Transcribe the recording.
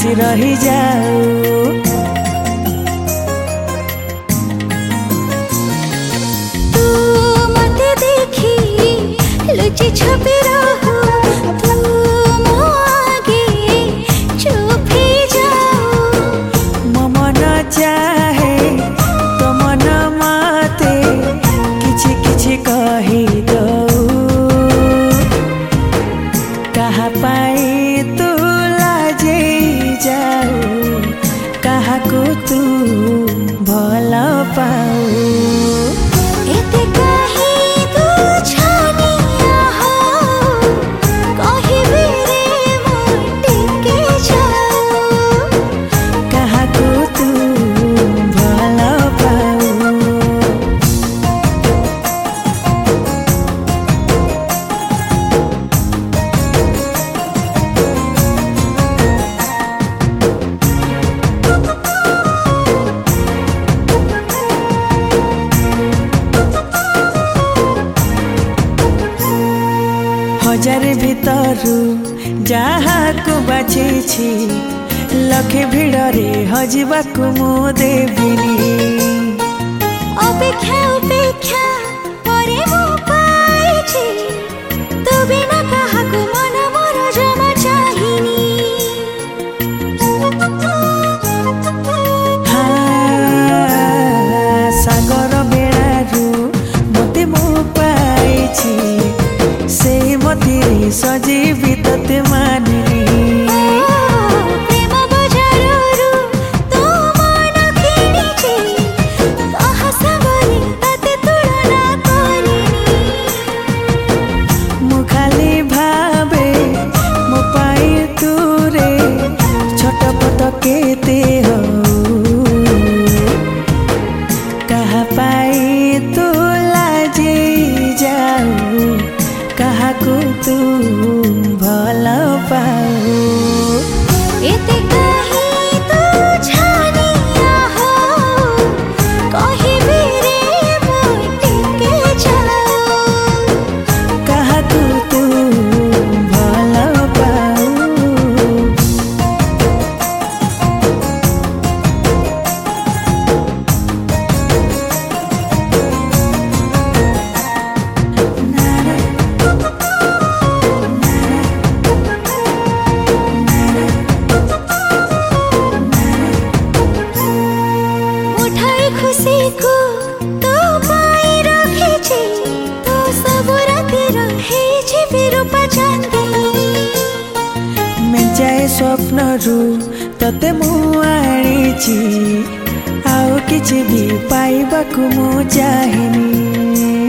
आसी रही जाऊ। तू मते देखी लुचि छुपी रहू, तू मो आगे चुप ही जाऊ। मो मन चाहे तो मन माते किछि किछि कही दऊ। कहा पाई तू लाजे जाऊ, कहा को तू भल पाऊ। एते कही तू छानिया हो, कहिबे रे मोटे के जाऊ। कहा को तू भल पाऊ। हजार भितरु जहाको बाछिछि, लखे भिड़रे हजिबाकु मु देबिनी। अपेक्षा उपेक्षा परे मु पाइछि, तू बिना काहाको मन मोर जमा चाहिनी। सागर बेड़ारू मते मु पाइछि, से मते सजीवी तते मानिनी। प्रेम बजाररू तू मन किनिछि, कहा सबरे तते तुलना करिनी। मु खाली भावे मो पाई तू रे छटपट केते हो। कहा पाई तू लाजे जाऊ, कहा को तू भल पाऊ। एते कही तू छानिया हो, कहिबे रे मोटे के जाऊ। कहा को तू भल पाऊ। उठाई खुशी को तो पाई रखिछि, तो सब राति रहिछि विरूपा चांदी। मेंचाए स्वप्नरू तते मु आनिछि, आउ किछि भी पाइबाकु मु चाहिनी।